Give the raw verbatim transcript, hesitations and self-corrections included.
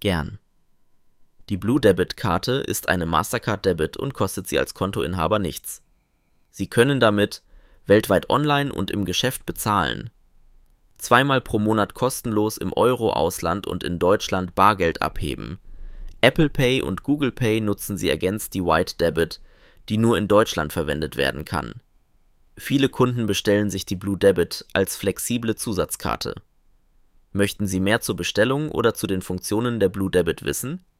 Gern. Die Blue Debit-Karte ist eine Mastercard-Debit und kostet Sie als Kontoinhaber nichts. Sie können damit weltweit online und im Geschäft bezahlen, zweimal pro Monat kostenlos im Euro-Ausland und in Deutschland Bargeld abheben. Apple Pay und Google Pay nutzen Sie ergänzt die White Debit, die nur in Deutschland verwendet werden kann. Viele Kunden bestellen sich die Blue Debit als flexible Zusatzkarte. Möchten Sie mehr zur Bestellung oder zu den Funktionen der Blue Debit wissen?